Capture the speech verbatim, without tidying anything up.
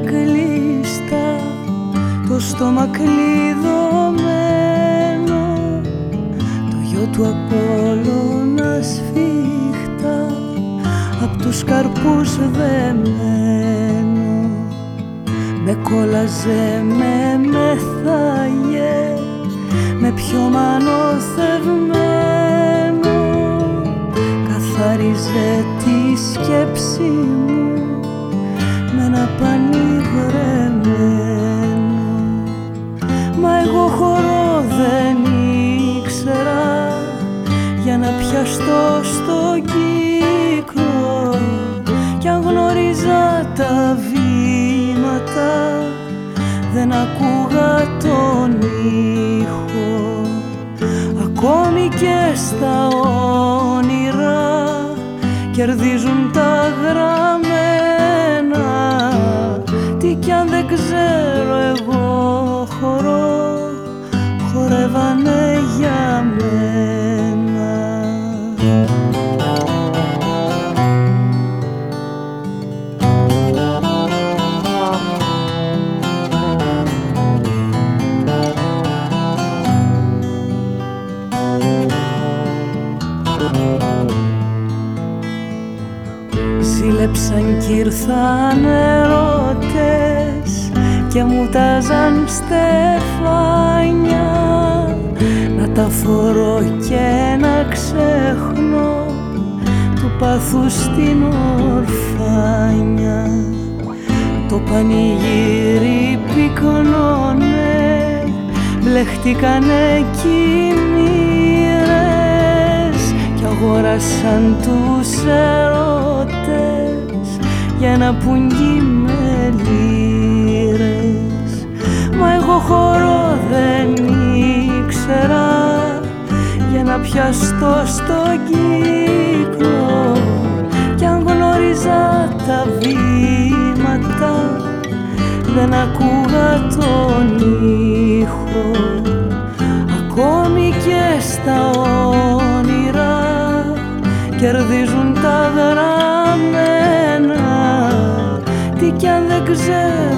κλειστά, το στόμα κλειδωμένο, το γιο του Απόλλωνα σφίχτα, απ' τους καρπούς δεμένο. Με κόλαζε, με μεθάγε, με πιώμα νοθευμένο, καθάριζε τη σκέψη μου με ένα πανί βρεμένο. Μα εγώ χορό δεν ήξερα για να πιαστώ στο κύκλο, κι αν γνώριζα τα βήματα δεν ακούγα τον ήχο. Ακόμη και στα όνειρα κερδίζουν τα γραμμένα, τι κι αν δεν ξέρω εγώ χορό, χορεύανε για μένα. Ζήλεψαν κι ήρθαν ερώτες και μου τάζαν στεφάνια, να τα φορώ και να ξέχνω του πάθους την ορφάνια. Το πανηγύρι πυκνώνε, μπλεχτήκανε κι οι μοίρες κι αγόρασαν τους ερώτες για ένα πουγγί με λίρες. Μα εγώ χορό δεν ήξερα για να πιαστώ στο κύκλο, κι αν γνώριζα τα βήματα δεν ακούγα τον ήχο. Ακόμη και στα όνειρα κερδίζουν τα γραμμένα, τι κι αν δεν ξέρω